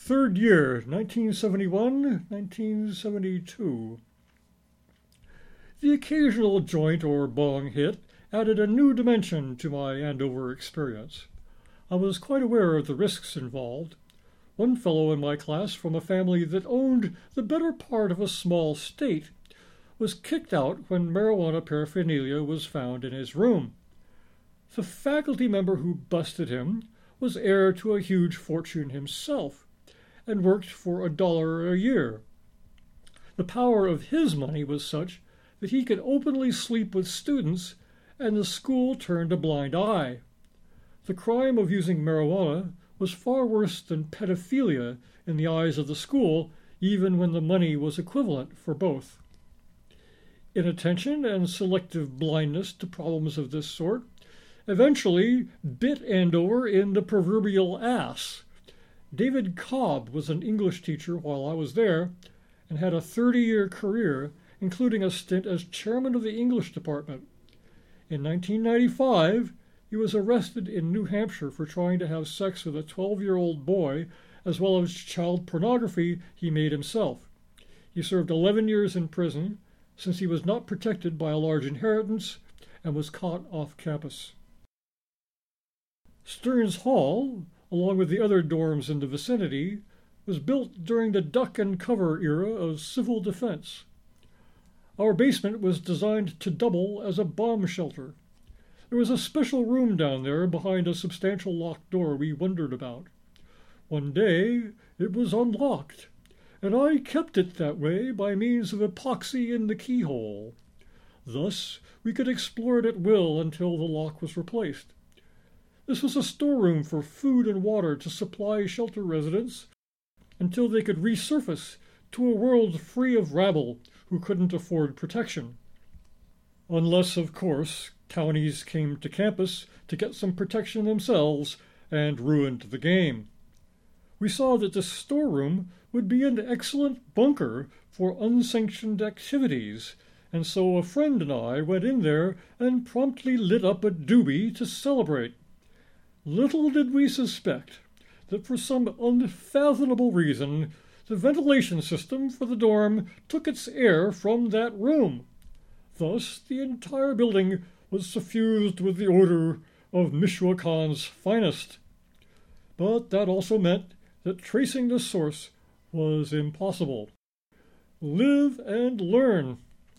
Third year, 1971, 1972. The occasional joint or bong hit added a new dimension to my Andover experience. I was quite aware of the risks involved. One fellow in my class from a family that owned the better part of a small state was kicked out when marijuana paraphernalia was found in his room. The faculty member who busted him was heir to a huge fortune himself and worked for $1 a year. The power of his money was such that he could openly sleep with students, and the school turned a blind eye. The crime of using marijuana was far worse than pedophilia in the eyes of the school, even when the money was equivalent for both. Inattention and selective blindness to problems of this sort eventually bit Andover in the proverbial ass. David Cobb was an English teacher while I was there and had a 30-year career, including a stint as chairman of the English department. In 1995, he was arrested in New Hampshire for trying to have sex with a 12-year-old boy, as well as child pornography he made himself. He served 11 years in prison, since he was not protected by a large inheritance and was caught off campus. Stearns Hall, along with the other dorms in the vicinity, was built during the duck and cover era of civil defense. Our basement was designed to double as a bomb shelter. There was a special room down there behind a substantial locked door we wondered about. One day it was unlocked, and I kept it that way by means of epoxy in the keyhole. Thus we could explore it at will until the lock was replaced. This was a storeroom for food and water to supply shelter residents until they could resurface to a world free of rabble who couldn't afford protection. Unless, of course, townies came to campus to get some protection themselves and ruined the game. We saw that this storeroom would be an excellent bunker for unsanctioned activities, and so a friend and I went in there and promptly lit up a doobie to celebrate. Little did we suspect that for some unfathomable reason, the ventilation system for the dorm took its air from that room. Thus, the entire building was suffused with the odor of Michoacan's finest. But that also meant that tracing the source was impossible. Live and learn.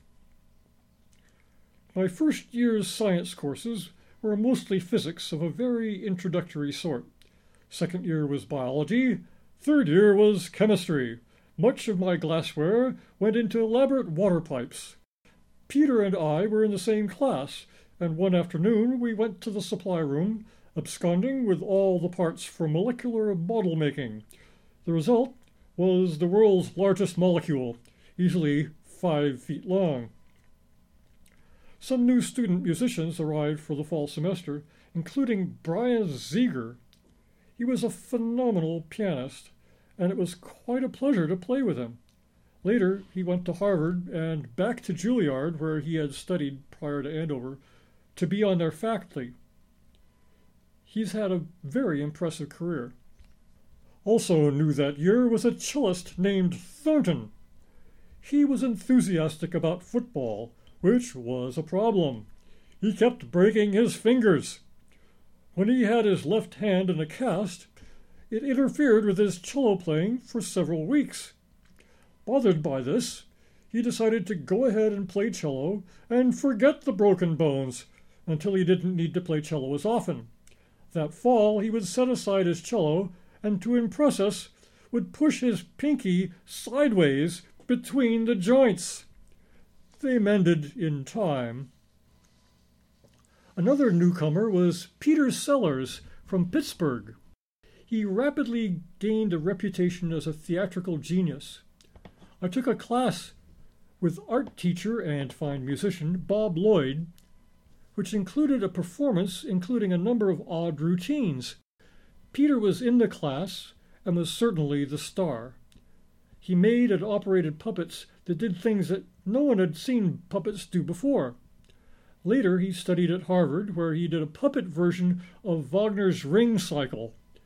My first year's science courses were mostly physics of a very introductory sort. Second year was biology. Third year was chemistry. Much of my glassware went into elaborate water pipes. Peter and I were in the same class, and one afternoon we went to the supply room, absconding with all the parts for molecular model making. The result was the world's largest molecule, easily 5 feet long. Some new student musicians arrived for the fall semester, including Brian Ziegler. He was a phenomenal pianist, and it was quite a pleasure to play with him. Later, he went to Harvard and back to Juilliard, where he had studied prior to Andover, to be on their faculty. He's had a very impressive career. Also new that year was a cellist named Thornton. He was enthusiastic about football, which was a problem. He kept breaking his fingers. When he had his left hand in a cast, it interfered with his cello playing for several weeks. Bothered by this, he decided to go ahead and play cello and forget the broken bones until he didn't need to play cello as often. That fall, he would set aside his cello and, to impress us, would push his pinky sideways between the joints. They mended in time. Another newcomer was Peter Sellers from Pittsburgh. He rapidly gained a reputation as a theatrical genius. I took a class with art teacher and fine musician Bob Lloyd, which included a performance including a number of odd routines. Peter was in the class and was certainly the star. He made and operated puppets that did things that no one had seen puppets do before. Later, he studied at Harvard, where he did a puppet version of Wagner's Ring Cycle.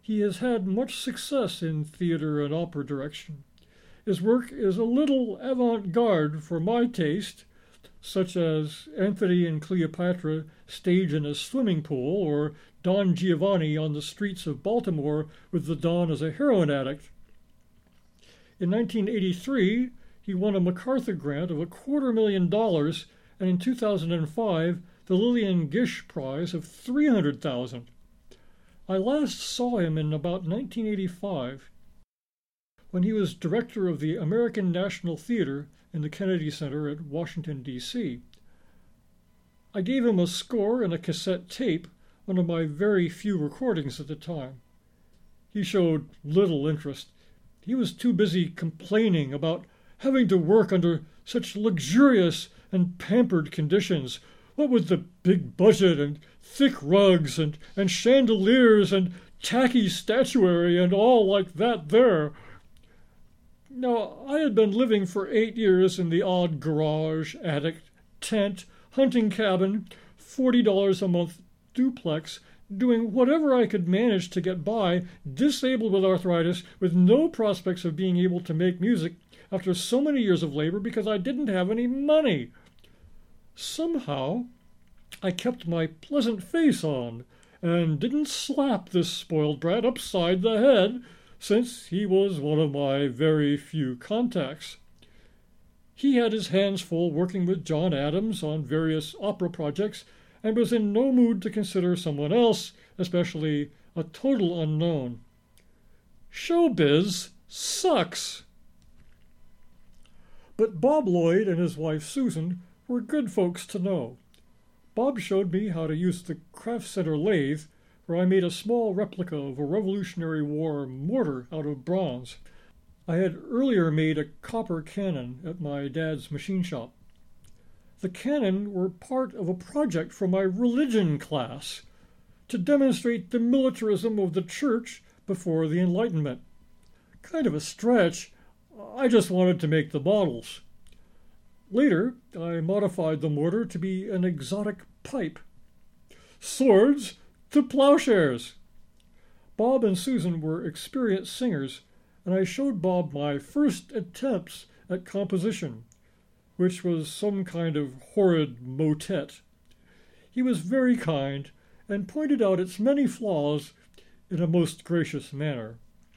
he has had much success in theater and opera direction. His work is a little avant-garde for my taste, such as Antony and Cleopatra staged in a swimming pool, or Don Giovanni on the streets of Baltimore with the Don as a heroin addict. In 1983, he won a MacArthur grant of $250,000, and in 2005, the Lillian Gish Prize of $300,000. I last saw him in about 1985, when he was director of the American National Theater in the Kennedy Center at Washington, D.C. I gave him a score and a cassette tape, one of my very few recordings at the time. He showed little interest. He was too busy complaining about having to work under such luxurious and pampered conditions, what with the big budget and thick rugs and chandeliers and tacky statuary and all like that there. Now, I had been living for 8 years in the odd garage, attic, tent, hunting cabin, $40 a month duplex, doing whatever I could manage to get by, disabled with arthritis, with no prospects of being able to make music after so many years of labor because I didn't have any money. Somehow, I kept my pleasant face on and didn't slap this spoiled brat upside the head, since he was one of my very few contacts. He had his hands full working with John Adams on various opera projects and was in no mood to consider someone else, especially a total unknown. Showbiz sucks. But Bob Lloyd and his wife Susan were good folks to know. Bob showed me how to use the Craft Center lathe, where I made a small replica of a Revolutionary War mortar out of bronze. I had earlier made a copper cannon at my dad's machine shop. The cannon were part of a project for my religion class to demonstrate the militarism of the church before the Enlightenment. Kind of a stretch. I just wanted to make the models. Later, I modified the mortar to be an exotic pipe. Swords to plowshares. Bob and Susan were experienced singers, and I showed Bob my first attempts at composition, which was some kind of horrid motet. He was very kind and pointed out its many flaws in a most gracious manner.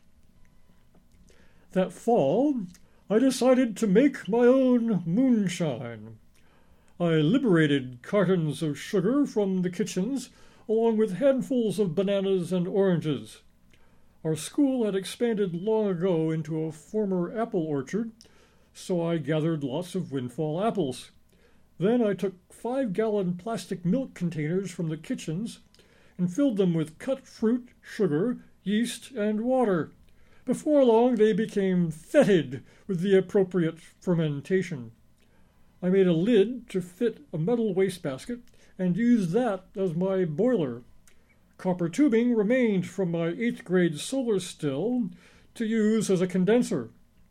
That fall, I decided to make my own moonshine. I liberated cartons of sugar from the kitchens, along with handfuls of bananas and oranges. Our school had expanded long ago into a former apple orchard, so I gathered lots of windfall apples. Then I took 5-gallon plastic milk containers from the kitchens and filled them with cut fruit, sugar, yeast, and water. Before long they became fetid with the appropriate fermentation. I made a lid to fit a metal wastebasket and used that as my boiler. Copper tubing remained from my 8th grade solar still to use as a condenser.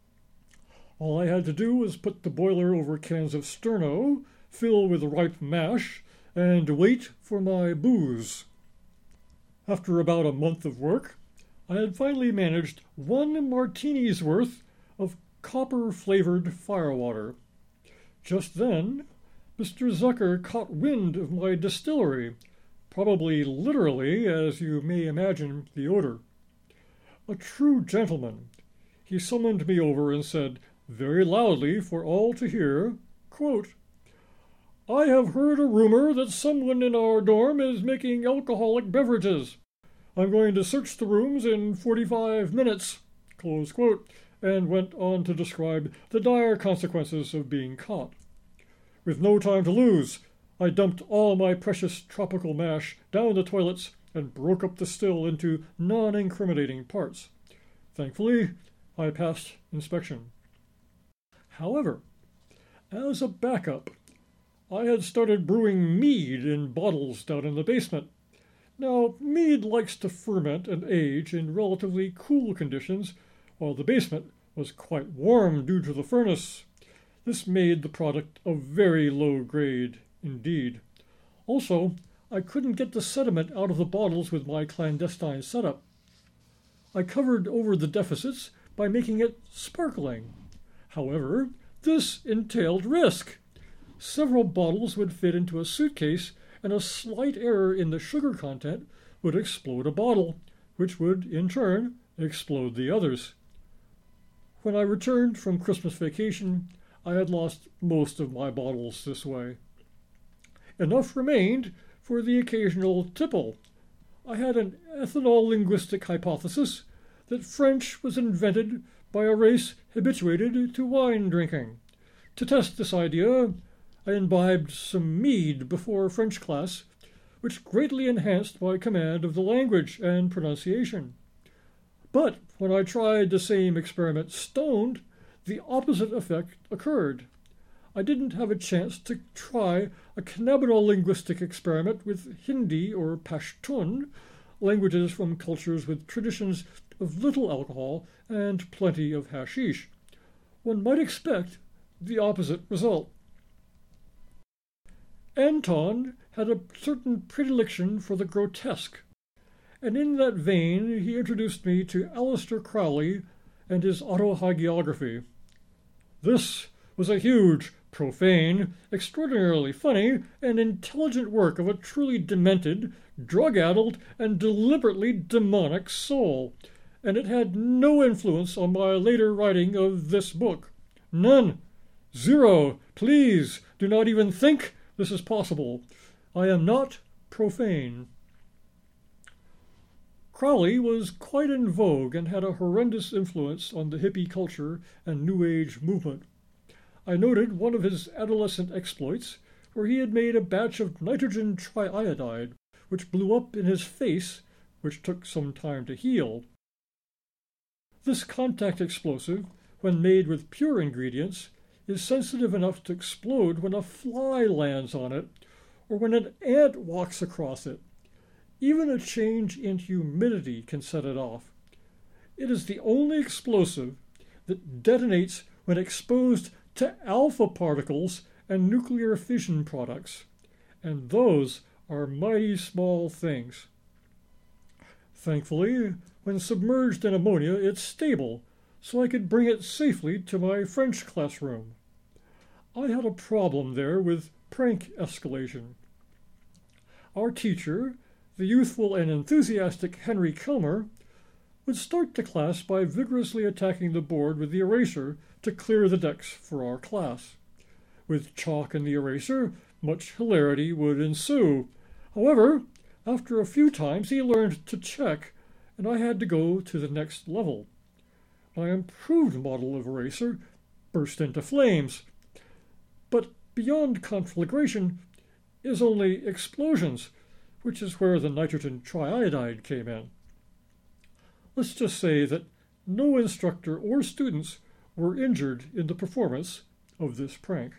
All I had to do was put the boiler over cans of Sterno, fill with ripe mash, and wait for my booze. After about a month of work, I had finally managed 1 martini's worth of copper-flavored firewater. Just then, Mr. Zucker caught wind of my distillery, probably literally, as you may imagine the odor. A true gentleman, he summoned me over and said, very loudly for all to hear, quote, "I have heard a rumor that someone in our dorm is making alcoholic beverages. I'm going to search the rooms in 45 minutes, close quote, and went on to describe the dire consequences of being caught. With no time to lose, I dumped all my precious tropical mash down the toilets and broke up the still into non-incriminating parts. Thankfully, I passed inspection. However, as a backup, I had started brewing mead in bottles down in the basement. Now, mead likes to ferment and age in relatively cool conditions, while the basement was quite warm due to the furnace. This made the product of very low grade indeed. Also, I couldn't get the sediment out of the bottles with my clandestine setup. I covered over the deficits by making it sparkling. However, this entailed risk. Several bottles would fit into a suitcase, and a slight error in the sugar content would explode a bottle, which would, in turn, explode the others. When I returned from Christmas vacation, I had lost most of my bottles this way. Enough remained for the occasional tipple. I had an ethno-linguistic hypothesis that French was invented by a race habituated to wine drinking. To test this idea, I imbibed some mead before French class, which greatly enhanced my command of the language and pronunciation. But when I tried the same experiment stoned, the opposite effect occurred. I didn't have a chance to try a cannabino-linguistic experiment with Hindi or Pashtun, languages from cultures with traditions of little alcohol and plenty of hashish. One might expect the opposite result. Anton had a certain predilection for the grotesque, and in that vein he introduced me to Aleister Crowley and his autohagiography. This was a huge, profane, extraordinarily funny, and intelligent work of a truly demented, drug-addled, and deliberately demonic soul, and it had no influence on my later writing of this book. None. Zero. Please do not even think this is possible. I am not profane. Crowley was quite in vogue and had a horrendous influence on the hippie culture and New Age movement. I noted one of his adolescent exploits, where he had made a batch of nitrogen triiodide, which blew up in his face, which took some time to heal. This contact explosive, when made with pure ingredients, is sensitive enough to explode when a fly lands on it, or when an ant walks across it. Even a change in humidity can set it off. It is the only explosive that detonates when exposed to alpha particles and nuclear fission products, and those are mighty small things. Thankfully, when submerged in ammonia, it's stable, so I could bring it safely to my French classroom. I had a problem there with prank escalation. Our teacher, the youthful and enthusiastic Henry Kilmer, would start the class by vigorously attacking the board with the eraser to clear the decks for our class. With chalk and the eraser, much hilarity would ensue. However, after a few times he learned to check, and I had to go to the next level. My improved model of eraser burst into flames. But beyond conflagration is only explosions, which is where the nitrogen triiodide came in. Let's just say that no instructor or students were injured in the performance of this prank.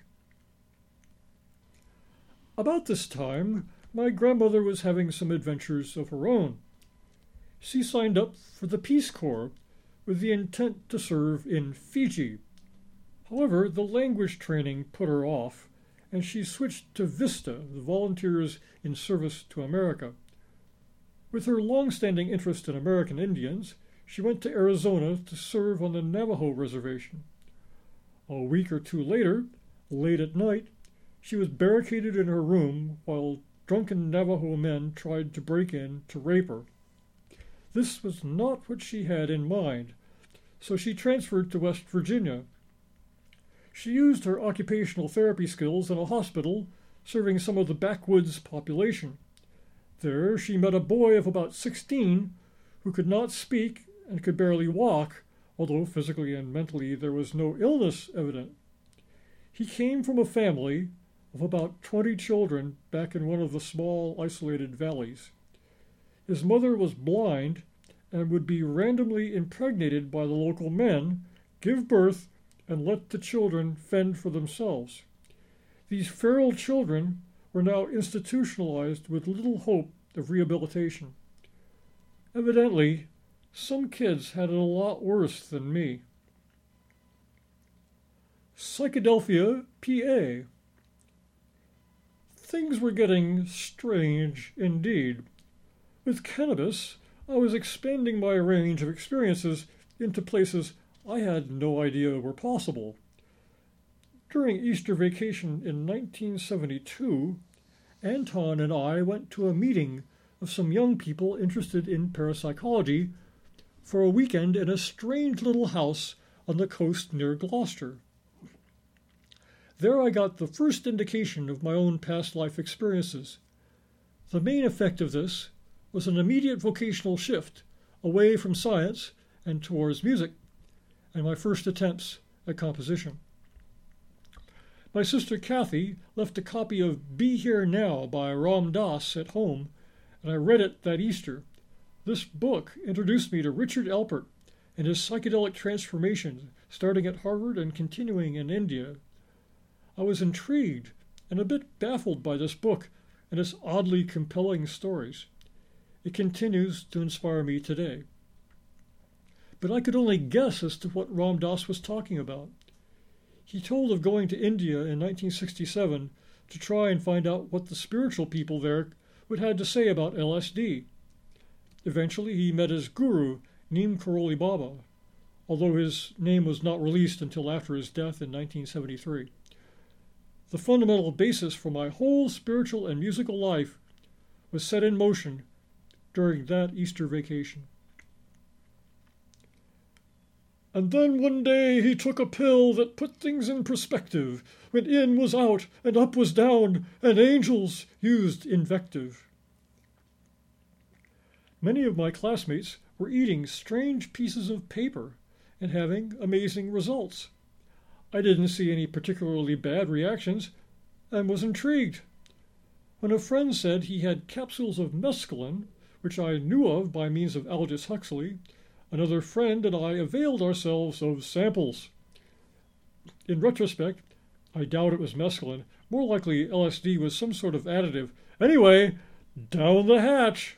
About this time, my grandmother was having some adventures of her own. She signed up for the Peace Corps with the intent to serve in Fiji. However, the language training put her off, and she switched to VISTA, the Volunteers in Service to America. With her long-standing interest in American Indians, she went to Arizona to serve on the Navajo reservation. A week or two later, late at night, she was barricaded in her room while drunken Navajo men tried to break in to rape her. This was not what she had in mind, so she transferred to West Virginia. She used her occupational therapy skills in a hospital serving some of the backwoods population. There she met a boy of about 16 who could not speak and could barely walk, although physically and mentally there was no illness evident. He came from a family of about 20 children back in one of the small, isolated valleys. His mother was blind and would be randomly impregnated by the local men, give birth, and let the children fend for themselves. These feral children were now institutionalized with little hope of rehabilitation. Evidently, some kids had it a lot worse than me. Psychedelphia, PA. Things were getting strange indeed. With cannabis, I was expanding my range of experiences into places I had no idea were possible. During Easter vacation in 1972, Anton and I went to a meeting of some young people interested in parapsychology for a weekend in a strange little house on the coast near Gloucester. There I got the first indication of my own past life experiences. The main effect of this was an immediate vocational shift away from science and towards music, and my first attempts at composition. My sister Kathy left a copy of Be Here Now by Ram Dass at home, and I read it that Easter. This book introduced me to Richard Alpert and his psychedelic transformations, starting at Harvard and continuing in India. I was intrigued and a bit baffled by this book and its oddly compelling stories. It continues to inspire me today. But I could only guess as to what Ram Dass was talking about. He told of going to India in 1967 to try and find out what the spiritual people there would have to say about LSD. Eventually, he met his guru, Neem Karoli Baba, although his name was not released until after his death in 1973. The fundamental basis for my whole spiritual and musical life was set in motion during that Easter vacation. And then one day he took a pill that put things in perspective, when in was out and up was down, and angels used invective. Many of my classmates were eating strange pieces of paper and having amazing results. I didn't see any particularly bad reactions and was intrigued. When a friend said he had capsules of mescaline, which I knew of by means of Aldous Huxley, another friend and I availed ourselves of samples. In retrospect, I doubt it was mescaline. More likely LSD was some sort of additive. Anyway, down the hatch.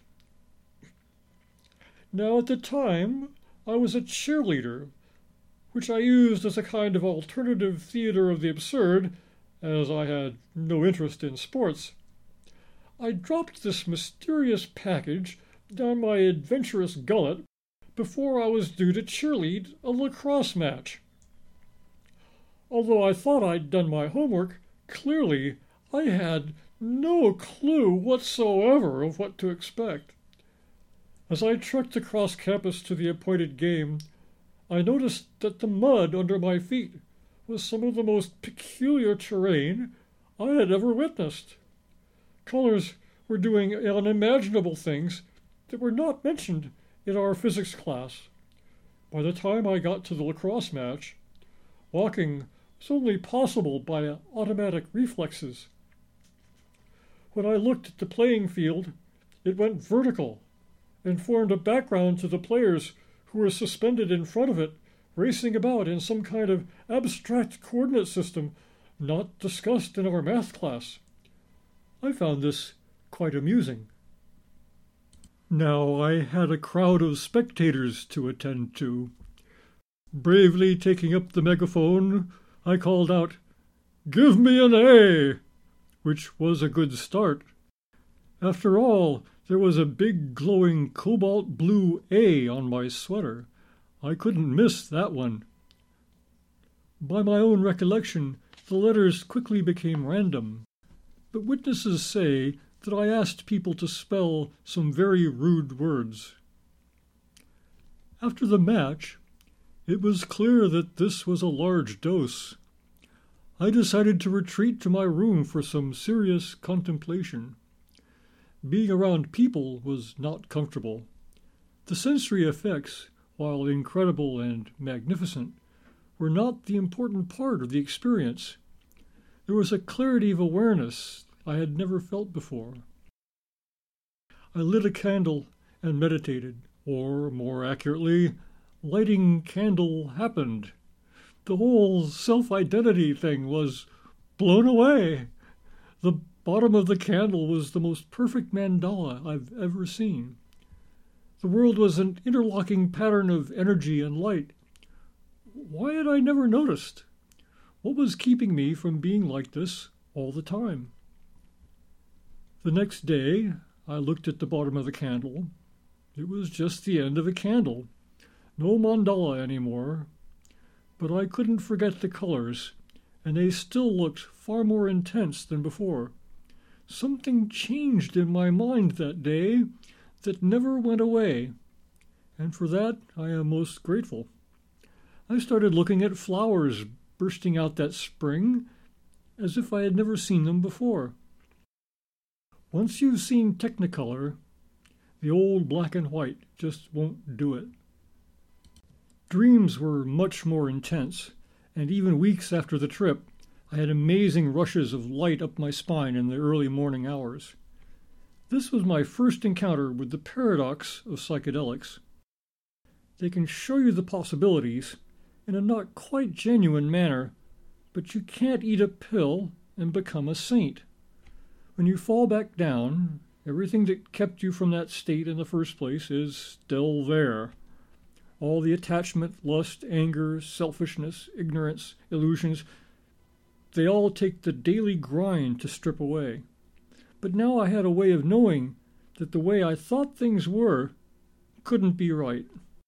Now, at the time, I was a cheerleader, which I used as a kind of alternative theater of the absurd, as I had no interest in sports. I dropped this mysterious package down my adventurous gullet before I was due to cheerlead a lacrosse match. Although I thought I'd done my homework, clearly I had no clue whatsoever of what to expect. As I trekked across campus to the appointed game, I noticed that the mud under my feet was some of the most peculiar terrain I had ever witnessed. Colors were doing unimaginable things that were not mentioned in our physics class. By the time I got to the lacrosse match, walking was only possible by automatic reflexes. When I looked at the playing field, it went vertical and formed a background to the players who were suspended in front of it, racing about in some kind of abstract coordinate system not discussed in our math class. I found this quite amusing. Now I had a crowd of spectators to attend to. Bravely taking up the megaphone, I called out, "Give me an A!" which was a good start. After all, there was a big glowing cobalt blue A on my sweater. I couldn't miss that one. By my own recollection, the letters quickly became random, but witnesses say that I asked people to spell some very rude words. After the match, it was clear that this was a large dose. I decided to retreat to my room for some serious contemplation. Being around people was not comfortable. The sensory effects, while incredible and magnificent, were not the important part of the experience. There was a clarity of awareness I had never felt before. I lit a candle and meditated, or, more accurately, lighting candle happened. The whole self-identity thing was blown away. The bottom of the candle was the most perfect mandala I've ever seen. The world was an interlocking pattern of energy and light. Why had I never noticed? What was keeping me from being like this all the time? The next day, I looked at the bottom of the candle, It was just the end of a candle. No mandala anymore. But I couldn't forget the colors, and they still looked far more intense than before. Something changed in my mind that day that never went away, and for that I am most grateful. I started looking at flowers bursting out that spring as if I had never seen them before. Once you've seen Technicolor, the old black and white just won't do it. Dreams were much more intense, and even weeks after the trip, I had amazing rushes of light up my spine in the early morning hours. This was my first encounter with the paradox of psychedelics. They can show you the possibilities in a not quite genuine manner, but you can't eat a pill and become a saint. When you fall back down, everything that kept you from that state in the first place is still there. All the attachment, lust, anger, selfishness, ignorance, illusions, they all take the daily grind to strip away. But now I had a way of knowing that the way I thought things were couldn't be right.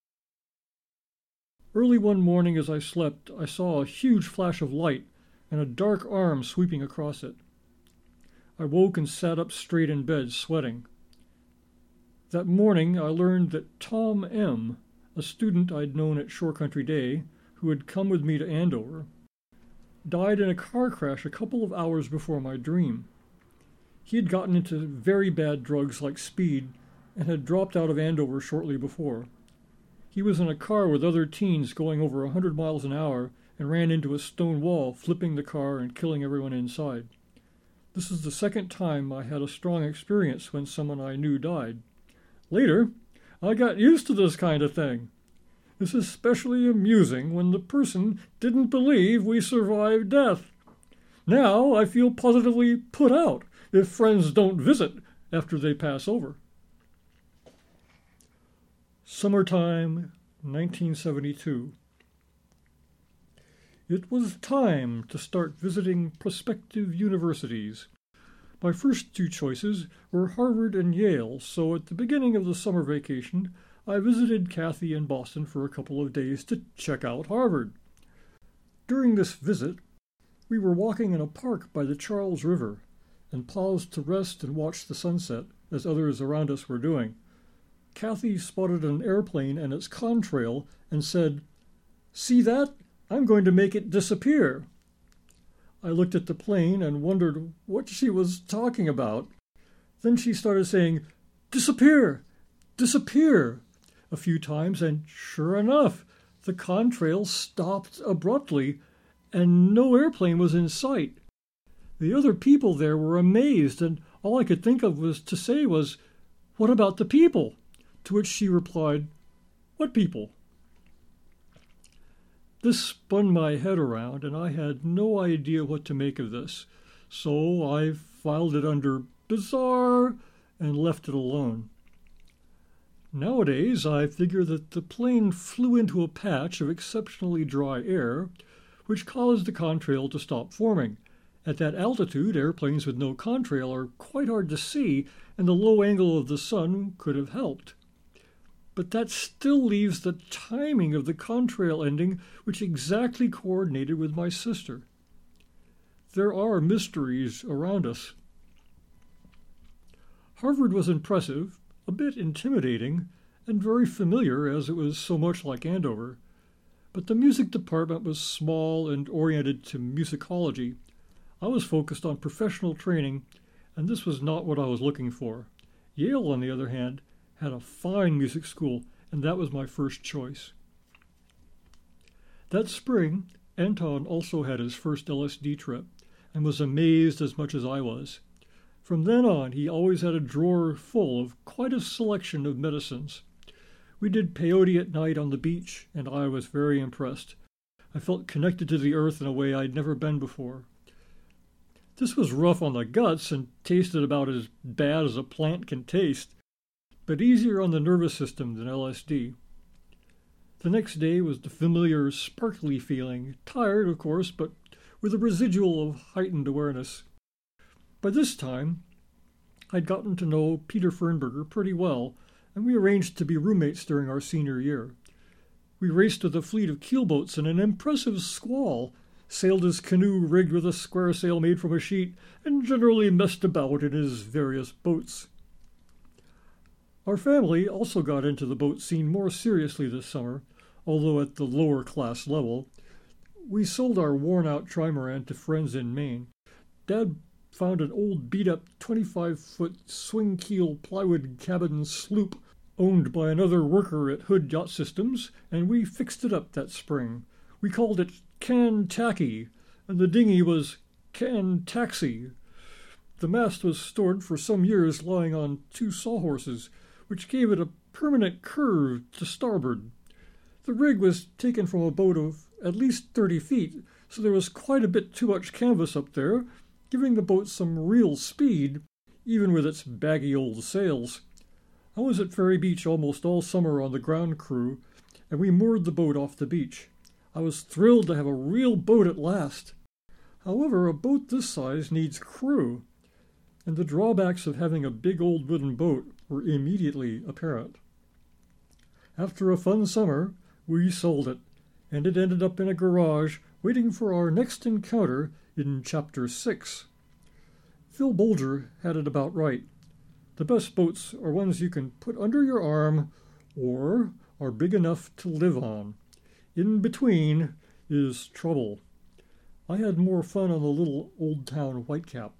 Early one morning as I slept, I saw a huge flash of light and a dark arm sweeping across it. I woke and sat up straight in bed, sweating. That morning I learned that Tom M., a student I'd known at Shore Country Day, who had come with me to Andover, died in a car crash a couple of hours before my dream. He had gotten into very bad drugs like speed and had dropped out of Andover shortly before. He was in a car with other teens going over 100 miles an hour and ran into a stone wall, flipping the car and killing everyone inside. This is the second time I had a strong experience when someone I knew died. Later, I got used to this kind of thing. It's especially amusing when the person didn't believe we survived death. Now I feel positively put out if friends don't visit after they pass over. Summertime, 1972. It was time to start visiting prospective universities. My first two choices were Harvard and Yale, so at the beginning of the summer vacation, I visited Kathy in Boston for a couple of days to check out Harvard. During this visit, we were walking in a park by the Charles River and paused to rest and watch the sunset, as others around us were doing. Kathy spotted an airplane and its contrail and said, "See that? I'm going to make it disappear." I looked at the plane and wondered what she was talking about. Then she started saying, "Disappear! Disappear!" a few times, and sure enough, the contrail stopped abruptly, and no airplane was in sight. The other people there were amazed, and all I could think of was to say was, "What about the people?" To which she replied, "What people?" This spun my head around, and I had no idea what to make of this, so I filed it under bizarre and left it alone. Nowadays, I figure that the plane flew into a patch of exceptionally dry air, which caused the contrail to stop forming. At that altitude, airplanes with no contrail are quite hard to see, and the low angle of the sun could have helped. But that still leaves the timing of the contrail ending, which exactly coordinated with my sister. There are mysteries around us. Harvard was impressive, a bit intimidating, and very familiar as it was so much like Andover. But the music department was small and oriented to musicology. I was focused on professional training, and this was not what I was looking for. Yale, on the other hand, had a fine music school, and that was my first choice. That spring, Anton also had his first LSD trip, and was amazed as much as I was. From then on, he always had a drawer full of quite a selection of medicines. We did peyote at night on the beach, and I was very impressed. I felt connected to the earth in a way I'd never been before. This was rough on the guts and tasted about as bad as a plant can taste, but easier on the nervous system than LSD. The next day was the familiar sparkly feeling, tired, of course, but with a residual of heightened awareness. By this time, I'd gotten to know Peter Fernberger pretty well, and we arranged to be roommates during our senior year. We raced with a fleet of keelboats in an impressive squall, sailed his canoe rigged with a square sail made from a sheet, and generally messed about in his various boats. Our family also got into the boat scene more seriously this summer, although at the lower class level. We sold our worn-out trimaran to friends in Maine. Dad found an old beat-up 25-foot swing-keel plywood cabin sloop owned by another worker at Hood Yacht Systems, and we fixed it up that spring. We called it Can-Tacky, and the dinghy was Can-Taxi. The mast was stored for some years lying on 2 sawhorses, which gave it a permanent curve to starboard. The rig was taken from a boat of at least 30 feet, so there was quite a bit too much canvas up there, giving the boat some real speed, even with its baggy old sails. I was at Ferry Beach almost all summer on the ground crew, and we moored the boat off the beach. I was thrilled to have a real boat at last. However, a boat this size needs crew, and the drawbacks of having a big old wooden boat were immediately apparent. After a fun summer, we sold it, and it ended up in a garage waiting for our next encounter in Chapter 6. Phil Bolger had it about right. The best boats are ones you can put under your arm or are big enough to live on. In between is trouble. I had more fun on the little old-town Whitecap.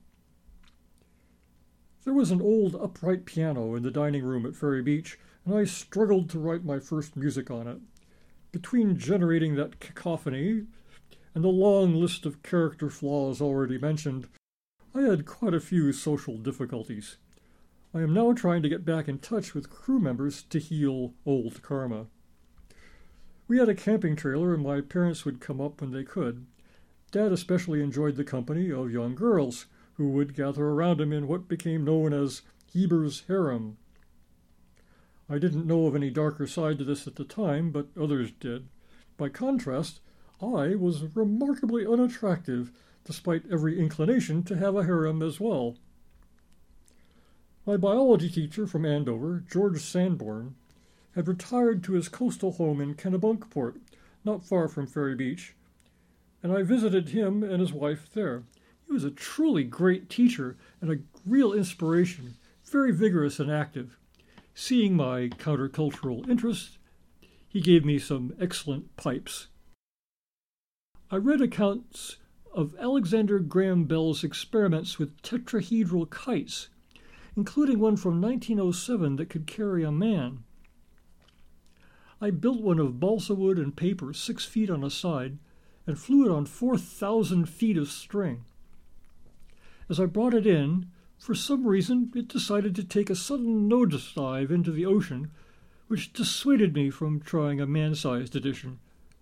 There was an old upright piano in the dining room at Ferry Beach, and I struggled to write my first music on it. Between generating that cacophony and the long list of character flaws already mentioned, I had quite a few social difficulties. I am now trying to get back in touch with crew members to heal old karma. We had a camping trailer, and my parents would come up when they could. Dad especially enjoyed the company of young girls, who would gather around him in what became known as Heber's harem. I didn't know of any darker side to this at the time, but others did. By contrast, I was remarkably unattractive, despite every inclination to have a harem as well. My biology teacher from Andover, George Sanborn, had retired to his coastal home in Kennebunkport, not far from Ferry Beach, and I visited him and his wife there. He was a truly great teacher and a real inspiration, very vigorous and active. Seeing my countercultural interest, he gave me some excellent pipes. I read accounts of Alexander Graham Bell's experiments with tetrahedral kites, including one from 1907 that could carry a man. I built one of balsa wood and paper 6 feet on a side and flew it on 4,000 feet of string. As I brought it in, for some reason it decided to take a sudden nosedive into the ocean, which dissuaded me from trying a man-sized edition.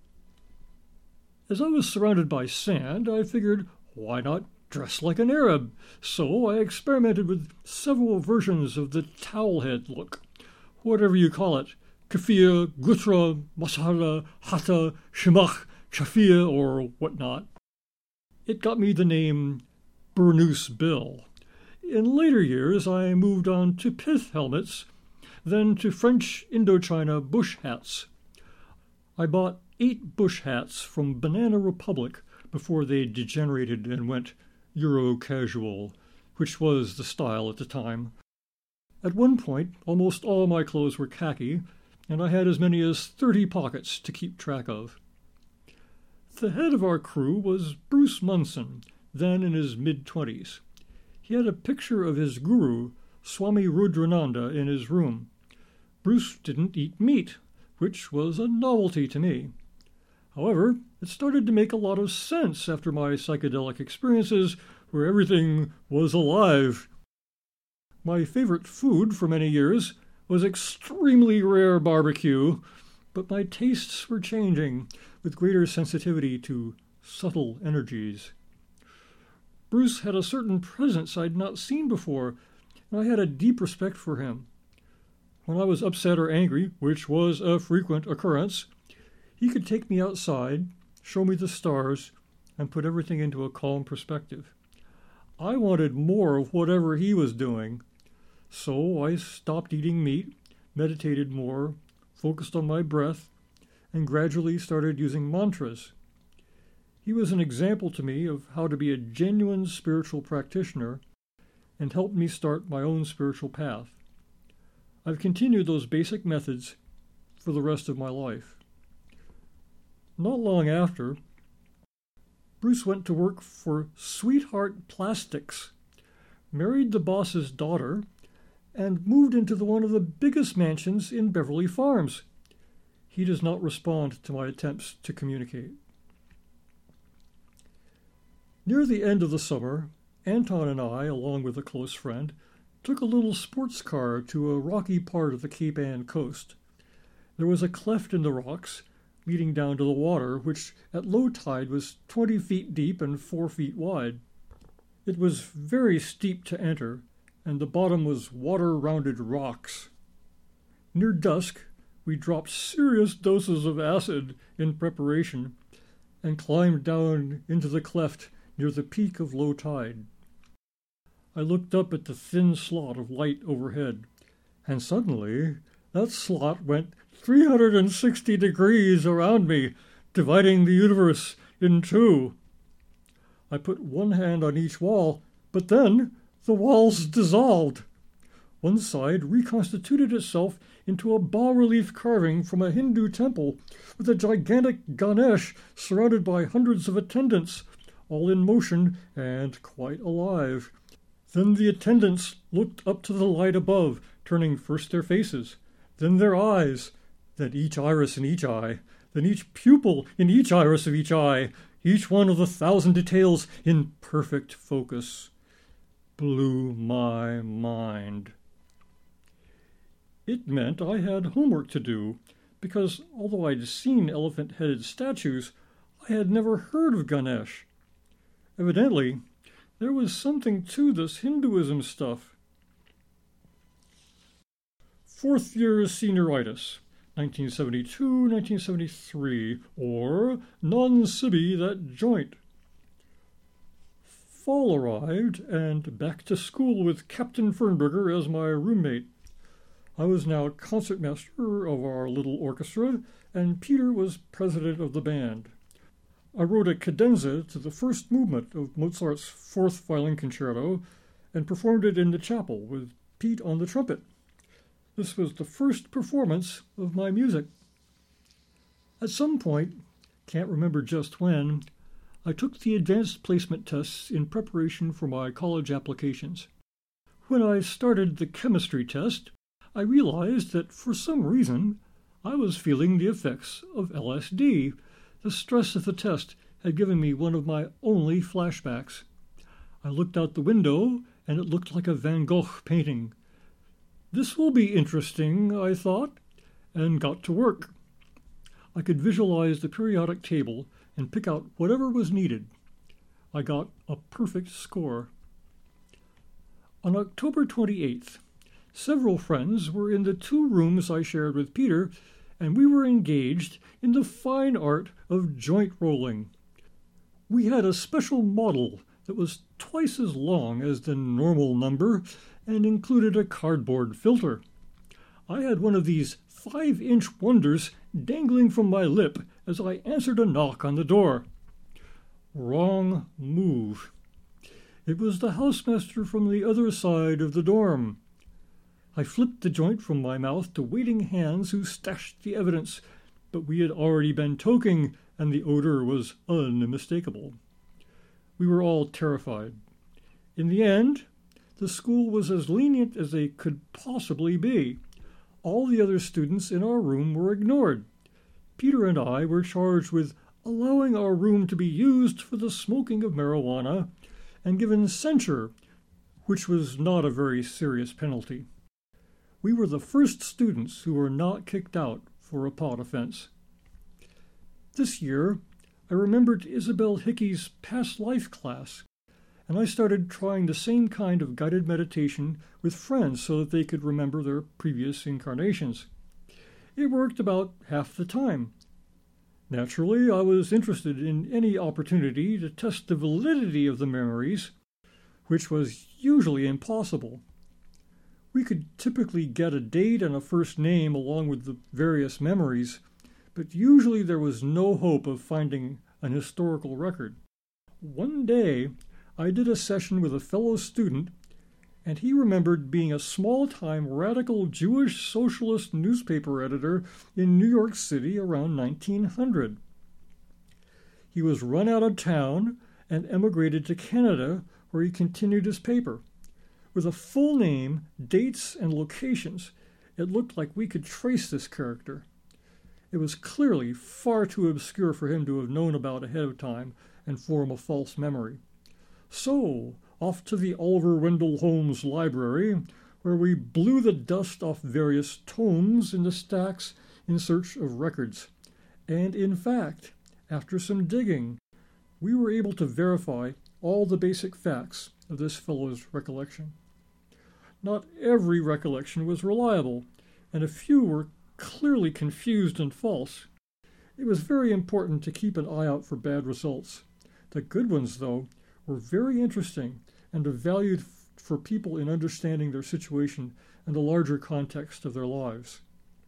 As I was surrounded by sand, I figured, why not dress like an Arab? So I experimented with several versions of the towelhead look, whatever you call it, kafir, gutra, masala, hatta, shimach, chafia, or whatnot. It got me the name Burnoose Bill. In later years, I moved on to pith helmets, then to French Indochina bush hats. I bought 8 bush hats from Banana Republic before they degenerated and went Euro-casual, which was the style at the time. At one point, almost all my clothes were khaki, and I had as many as 30 pockets to keep track of. The head of our crew was Bruce Munson, then in his mid-20s. He had a picture of his guru, Swami Rudrananda, in his room. Bruce didn't eat meat, which was a novelty to me. However, it started to make a lot of sense after my psychedelic experiences, where everything was alive. My favorite food for many years was extremely rare barbecue, but my tastes were changing, with greater sensitivity to subtle energies. Bruce had a certain presence I'd not seen before, and I had a deep respect for him. When I was upset or angry, which was a frequent occurrence, he could take me outside, show me the stars, and put everything into a calm perspective. I wanted more of whatever he was doing, so I stopped eating meat, meditated more, focused on my breath, and gradually started using mantras. He was an example to me of how to be a genuine spiritual practitioner and helped me start my own spiritual path. I've continued those basic methods for the rest of my life. Not long after, Bruce went to work for Sweetheart Plastics, married the boss's daughter, and moved into one of the biggest mansions in Beverly Farms. He does not respond to my attempts to communicate. Near the end of the summer, Anton and I, along with a close friend, took a little sports car to a rocky part of the Cape Ann coast. There was a cleft in the rocks leading down to the water, which at low tide was 20 feet deep and 4 feet wide. It was very steep to enter, and the bottom was water-rounded rocks. Near dusk, we dropped serious doses of acid in preparation and climbed down into the cleft near the peak of low tide. I looked up at the thin slot of light overhead, and suddenly that slot went 360 degrees around me, dividing the universe in two. I put one hand on each wall, but then the walls dissolved. One side reconstituted itself into a bas-relief carving from a Hindu temple with a gigantic Ganesh surrounded by hundreds of attendants, all in motion and quite alive. Then the attendants looked up to the light above, turning first their faces, then their eyes, then each iris in each eye, then each pupil in each iris of each eye, each one of the 1,000 details in perfect focus. Blew my mind. It meant I had homework to do, because although I'd seen elephant-headed statues, I had never heard of Ganesh. Evidently, there was something to this Hinduism stuff. 4th year senioritis, 1972-1973, or non-sibi that joint. Fall arrived, and back to school with Captain Fernberger as my roommate. I was now concertmaster of our little orchestra, and Peter was president of the band. I wrote a cadenza to the first movement of Mozart's 4th Violin Concerto and performed it in the chapel with Pete on the trumpet. This was the first performance of my music. At some point, can't remember just when, I took the advanced placement tests in preparation for my college applications. When I started the chemistry test, I realized that for some reason I was feeling the effects of LSD. The stress of the test had given me one of my only flashbacks. I looked out the window, and it looked like a Van Gogh painting. This will be interesting, I thought, and got to work. I could visualize the periodic table and pick out whatever was needed. I got a perfect score. On October 28th, several friends were in the 2 rooms I shared with Peter, and we were engaged in the fine art of joint rolling. We had a special model that was twice as long as the normal number and included a cardboard filter. I had one of these 5-inch wonders dangling from my lip as I answered a knock on the door. Wrong move. It was the housemaster from the other side of the dorm. I flipped the joint from my mouth to waiting hands who stashed the evidence, but we had already been toking, and the odor was unmistakable. We were all terrified. In the end, the school was as lenient as they could possibly be. All the other students in our room were ignored. Peter and I were charged with allowing our room to be used for the smoking of marijuana and given censure, which was not a very serious penalty. We were the first students who were not kicked out for a pot offense. This year, I remembered Isabel Hickey's past life class, and I started trying the same kind of guided meditation with friends so that they could remember their previous incarnations. It worked about half the time. Naturally, I was interested in any opportunity to test the validity of the memories, which was usually impossible. We could typically get a date and a first name along with the various memories, but usually there was no hope of finding an historical record. One day, I did a session with a fellow student, and he remembered being a small-time radical Jewish socialist newspaper editor in New York City around 1900. He was run out of town and emigrated to Canada, where he continued his paper. With a full name, dates, and locations, it looked like we could trace this character. It was clearly far too obscure for him to have known about ahead of time and form a false memory. So, off to the Oliver Wendell Holmes Library, where we blew the dust off various tomes in the stacks in search of records. And in fact, after some digging, we were able to verify all the basic facts of this fellow's recollection. Not every recollection was reliable, and a few were clearly confused and false. It was very important to keep an eye out for bad results. The good ones, though, were very interesting and of value for people in understanding their situation and the larger context of their lives.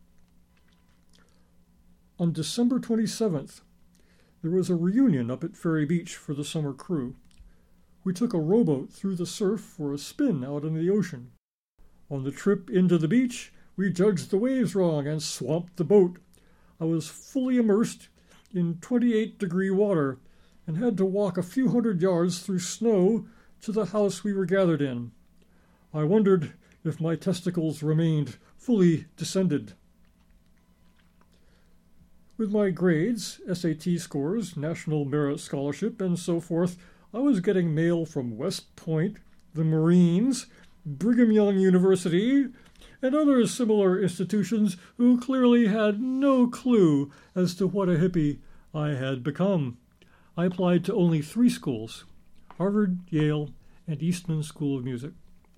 On December 27th, there was a reunion up at Ferry Beach for the summer crew. We took a rowboat through the surf for a spin out in the ocean. On the trip into the beach, we judged the waves wrong and swamped the boat. I was fully immersed in 28-degree water and had to walk a few hundred yards through snow to the house we were gathered in. I wondered if my testicles remained fully descended. With my grades, SAT scores, National Merit Scholarship, and so forth, I was getting mail from West Point, the Marines, Brigham Young University, and other similar institutions who clearly had no clue as to what a hippie I had become. I applied to only 3 schools: Harvard, Yale, and Eastman School of Music.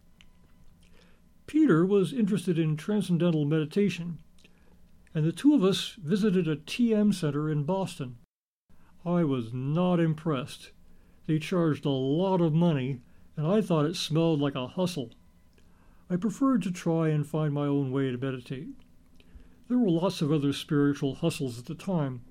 Peter was interested in transcendental meditation, and the two of us visited a TM center in Boston. I was not impressed. They charged a lot of money, and I thought it smelled like a hustle. I preferred to try and find my own way to meditate. There were lots of other spiritual hustles at the time.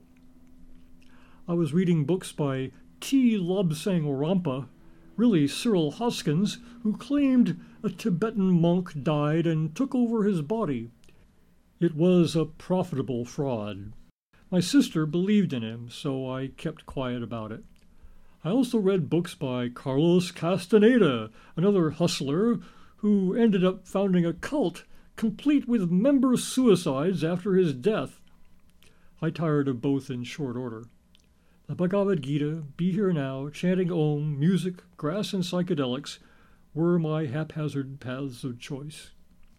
I was reading books by T. Lobsang Rampa, really Cyril Hoskins, who claimed a Tibetan monk died and took over his body. It was a profitable fraud. My sister believed in him, so I kept quiet about it. I also read books by Carlos Castaneda, another hustler who ended up founding a cult complete with member suicides after his death. I tired of both in short order. The Bhagavad Gita, Be Here Now, chanting Om, music, grass, and psychedelics were my haphazard paths of choice.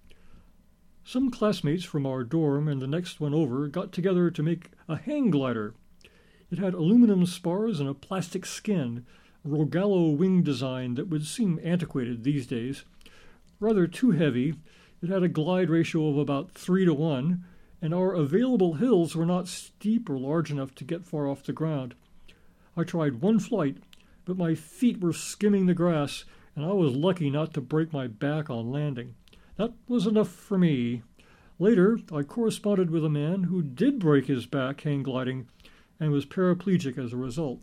Some classmates from our dorm and the next one over got together to make a hang glider. It had aluminum spars and a plastic skin, a Rogallo wing design that would seem antiquated these days. Rather too heavy, it had a glide ratio of about 3-to-1, and our available hills were not steep or large enough to get far off the ground. I tried one flight, but my feet were skimming the grass, and I was lucky not to break my back on landing. That was enough for me. Later, I corresponded with a man who did break his back hang gliding and was paraplegic as a result.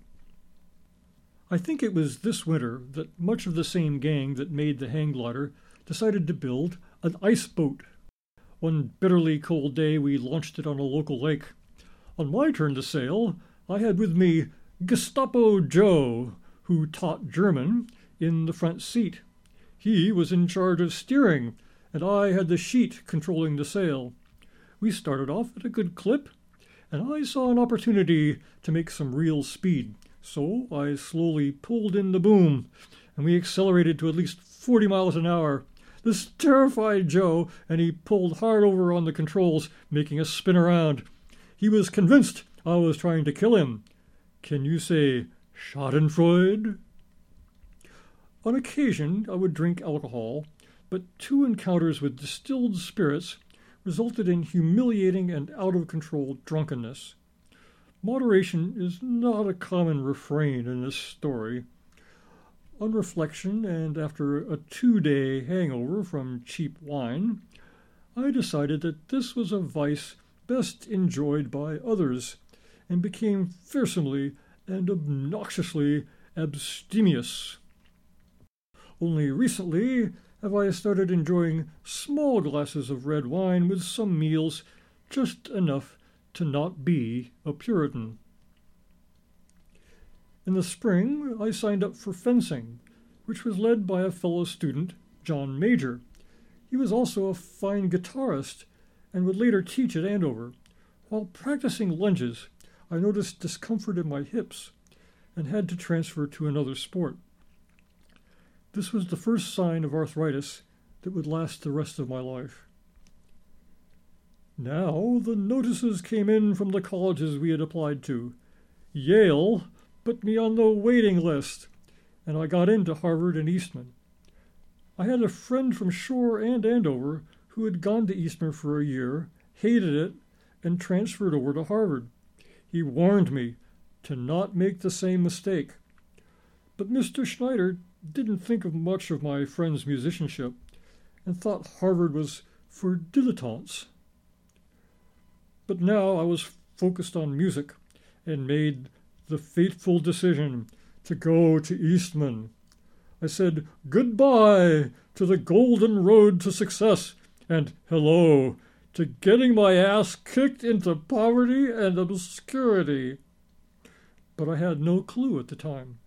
I think it was this winter that much of the same gang that made the hang glider decided to build an ice boat. One bitterly cold day, we launched it on a local lake. On my turn to sail, I had with me Gestapo Joe, who taught German, in the front seat. He was in charge of steering, and I had the sheet controlling the sail. We started off at a good clip, and I saw an opportunity to make some real speed, so I slowly pulled in the boom, and we accelerated to at least 40 miles an hour. This terrified Joe, and he pulled hard over on the controls, making us spin around. He was convinced I was trying to kill him. Can you say Schadenfreude? On occasion, I would drink alcohol, but 2 encounters with distilled spirits resulted in humiliating and out-of-control drunkenness. Moderation is not a common refrain in this story. On reflection, and after a 2-day hangover from cheap wine, I decided that this was a vice best enjoyed by others, and became fearsomely and obnoxiously abstemious. Only recently have I started enjoying small glasses of red wine with some meals, just enough to not be a Puritan. In the spring, I signed up for fencing, which was led by a fellow student, John Major. He was also a fine guitarist and would later teach at Andover. While practicing lunges, I noticed discomfort in my hips and had to transfer to another sport. This was the first sign of arthritis that would last the rest of my life. Now the notices came in from the colleges we had applied to. Yale put me on the waiting list, and I got into Harvard and Eastman. I had a friend from Shore and Andover who had gone to Eastman for a year, hated it, and transferred over to Harvard. He warned me to not make the same mistake. But Mr. Schneider didn't think much of my friend's musicianship and thought Harvard was for dilettantes. But now I was focused on music and made the fateful decision to go to Eastman. I said goodbye to the golden road to success and hello to getting my ass kicked into poverty and obscurity. But I had no clue at the time.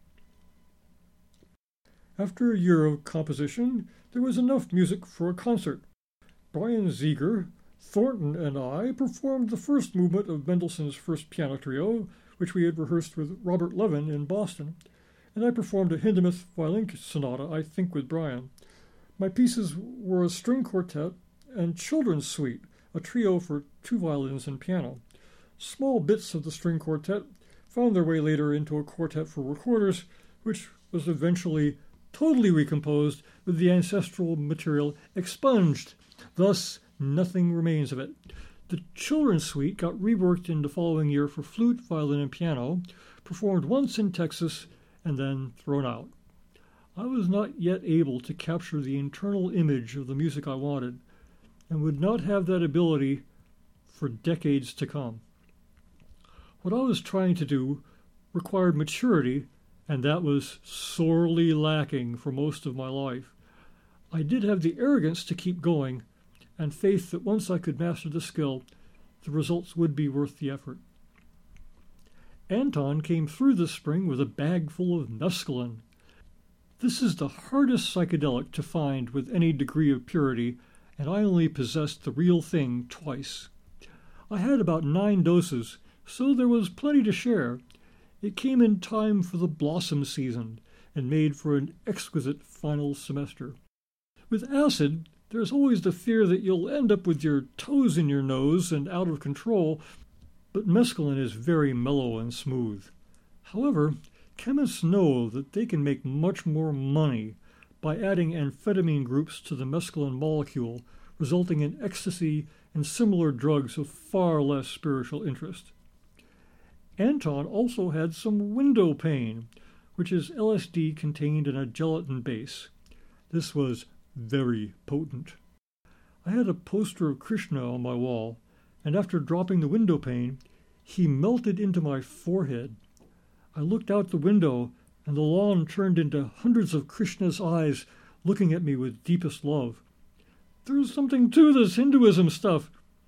After a year of composition, there was enough music for a concert. Brian Ziegler, Thornton, and I performed the first movement of Mendelssohn's First Piano Trio, which we had rehearsed with Robert Levin in Boston, and I performed a Hindemith violin sonata, I think with Brian. My pieces were a string quartet and children's suite, a trio for 2 violins and piano. Small bits of the string quartet found their way later into a quartet for recorders, which was eventually totally recomposed with the ancestral material expunged. Thus, nothing remains of it. The children's suite got reworked in the following year for flute, violin, and piano, performed once in Texas, and then thrown out. I was not yet able to capture the internal image of the music I wanted, and would not have that ability for decades to come. What I was trying to do required maturity, and that was sorely lacking for most of my life. I did have the arrogance to keep going, and faith that once I could master the skill, the results would be worth the effort. Anton came through this spring with a bag full of mescaline. This is the hardest psychedelic to find with any degree of purity, and I only possessed the real thing twice. I had about 9 doses, so there was plenty to share. It came in time for the blossom season, and made for an exquisite final semester. With acid, there's always the fear that you'll end up with your toes in your nose and out of control, but mescaline is very mellow and smooth. However, chemists know that they can make much more money by adding amphetamine groups to the mescaline molecule, resulting in ecstasy and similar drugs of far less spiritual interest. Anton also had some window pane, which is LSD contained in a gelatin base. This was very potent. I had a poster of Krishna on my wall, and after dropping the window pane, he melted into my forehead. I looked out the window, and the lawn turned into hundreds of Krishna's eyes looking at me with deepest love. There's something to this Hinduism stuff.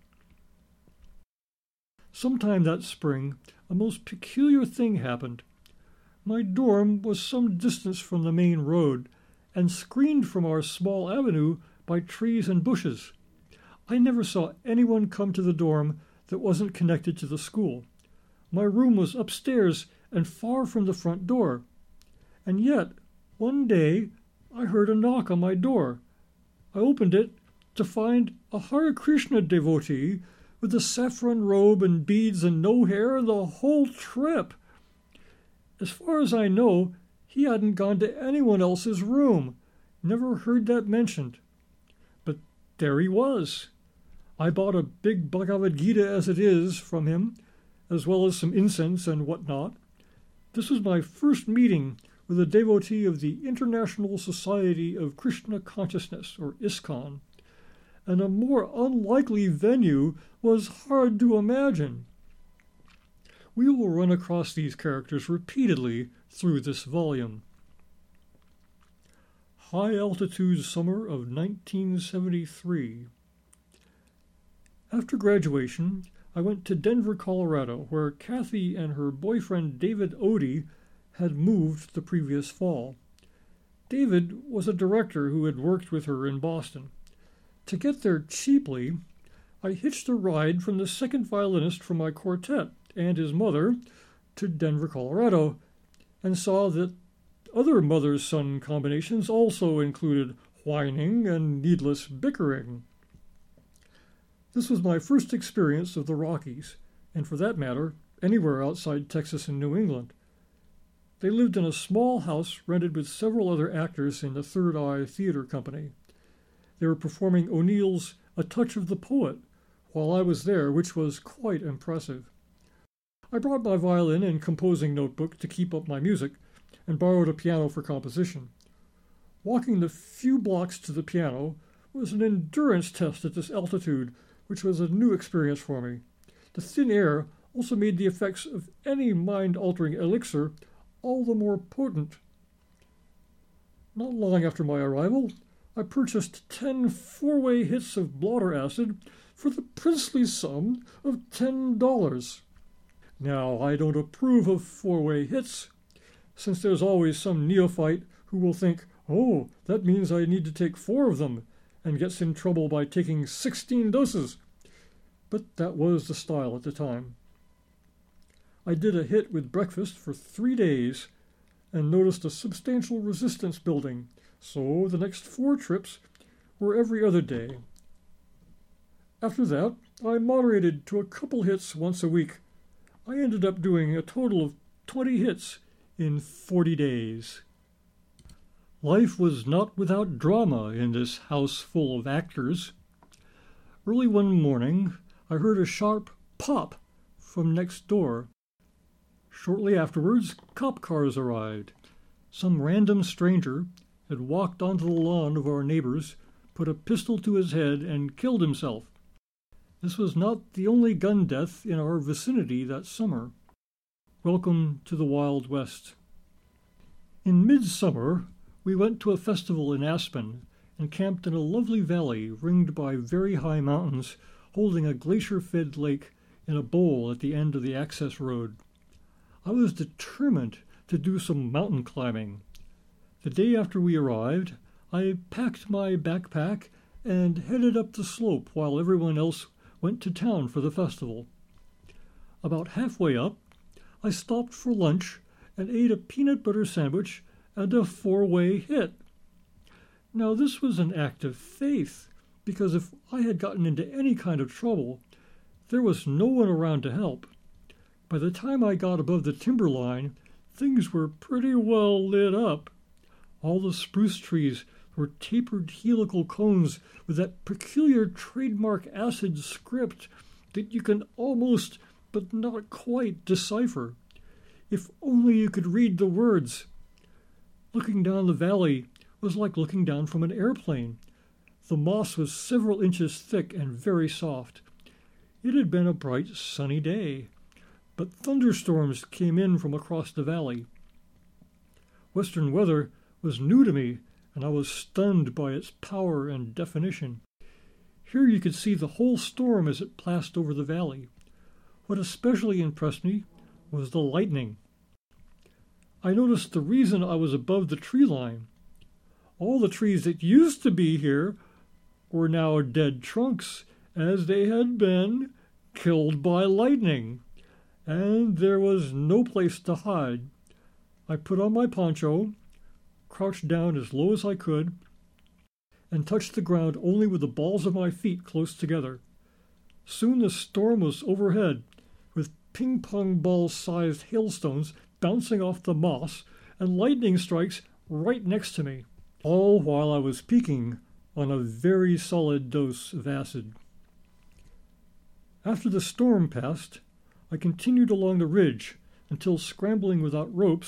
Sometime that spring, a most peculiar thing happened. My dorm was some distance from the main road, and screened from our small avenue by trees and bushes. I never saw anyone come to the dorm that wasn't connected to the school. My room was upstairs and far from the front door. And yet, one day, I heard a knock on my door. I opened it to find a Hare Krishna devotee with a saffron robe and beads and no hair and the whole trip. As far as I know, he hadn't gone to anyone else's room. Never heard that mentioned. But there he was. I bought a big Bhagavad Gita as it is from him, as well as some incense and whatnot. This was my first meeting was a devotee of the International Society of Krishna Consciousness, or ISKCON, and a more unlikely venue was hard to imagine. We will run across these characters repeatedly through this volume. High Altitude Summer of 1973. After graduation, I went to Denver, Colorado, where Kathy and her boyfriend David Odie had moved the previous fall. David was a director who had worked with her in Boston. To get there cheaply, I hitched a ride from the second violinist for my quartet and his mother to Denver, Colorado, and saw that other mother-son combinations also included whining and needless bickering. This was my first experience of the Rockies, and for that matter, anywhere outside Texas and New England. They lived in a small house rented with several other actors in the Third Eye Theater Company. They were performing O'Neill's A Touch of the Poet while I was there, which was quite impressive. I brought my violin and composing notebook to keep up my music, and borrowed a piano for composition. Walking the few blocks to the piano was an endurance test at this altitude, which was a new experience for me. The thin air also made the effects of any mind-altering elixir all the more potent. Not long after my arrival, I purchased 10 four-way hits of blotter acid for the princely sum of $10. Now, I don't approve of four-way hits, since there's always some neophyte who will think, oh, that means I need to take 4 of them, and gets in trouble by taking 16 doses. But that was the style at the time. I did a hit with breakfast for 3 days and noticed a substantial resistance building, so the next 4 trips were every other day. After that, I moderated to a couple hits once a week. I ended up doing a total of 20 hits in 40 days. Life was not without drama in this house full of actors. Early one morning, I heard a sharp pop from next door. Shortly afterwards, cop cars arrived. Some random stranger had walked onto the lawn of our neighbors, put a pistol to his head, and killed himself. This was not the only gun death in our vicinity that summer. Welcome to the Wild West. In midsummer, we went to a festival in Aspen and camped in a lovely valley ringed by very high mountains, holding a glacier-fed lake in a bowl at the end of the access road. I was determined to do some mountain climbing. The day after we arrived, I packed my backpack and headed up the slope while everyone else went to town for the festival. About halfway up, I stopped for lunch and ate a peanut butter sandwich and a four-way hit. Now, this was an act of faith, because if I had gotten into any kind of trouble, there was no one around to help. By the time I got above the timberline, things were pretty well lit up. All the spruce trees were tapered helical cones with that peculiar trademark acid script that you can almost, but not quite, decipher. If only you could read the words. Looking down the valley was like looking down from an airplane. The moss was several inches thick and very soft. It had been a bright, sunny day, but thunderstorms came in from across the valley. Western weather was new to me, and I was stunned by its power and definition. Here you could see the whole storm as it passed over the valley. What especially impressed me was the lightning. I noticed the reason I was above the tree line. All the trees that used to be here were now dead trunks, as they had been killed by lightning, and there was no place to hide. I put on my poncho, crouched down as low as I could, and touched the ground only with the balls of my feet close together. Soon the storm was overhead, with ping-pong ball-sized hailstones bouncing off the moss and lightning strikes right next to me, all while I was peaking on a very solid dose of acid. After the storm passed, I continued along the ridge until, scrambling without ropes,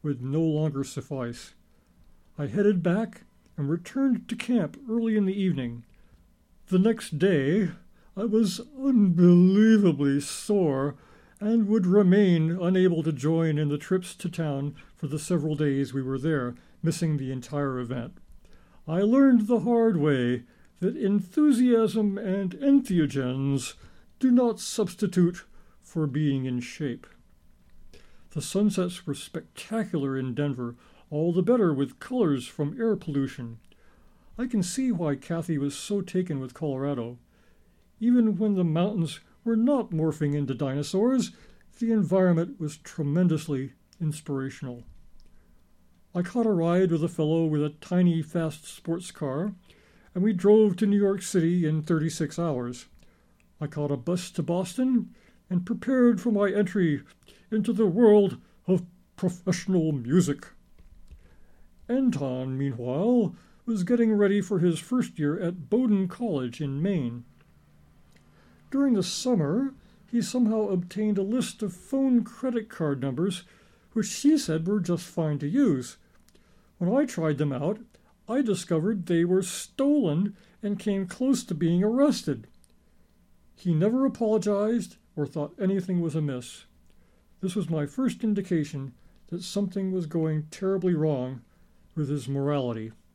would no longer suffice. I headed back and returned to camp early in the evening. The next day, I was unbelievably sore and would remain unable to join in the trips to town for the several days we were there, missing the entire event. I learned the hard way that enthusiasm and entheogens do not substitute for being in shape. The sunsets were spectacular in Denver, all the better with colors from air pollution. I can see why Kathy was so taken with Colorado. Even when the mountains were not morphing into dinosaurs, the environment was tremendously inspirational. I caught a ride with a fellow with a tiny, fast sports car, and we drove to New York City in 36 hours. I caught a bus to Boston and prepared for my entry into the world of professional music. Anton, meanwhile, was getting ready for his first year at Bowdoin College in Maine. During the summer, he somehow obtained a list of phone credit card numbers, which he said were just fine to use. When I tried them out, I discovered they were stolen and came close to being arrested. He never apologized or thought anything was amiss. This was my first indication that something was going terribly wrong with his morality.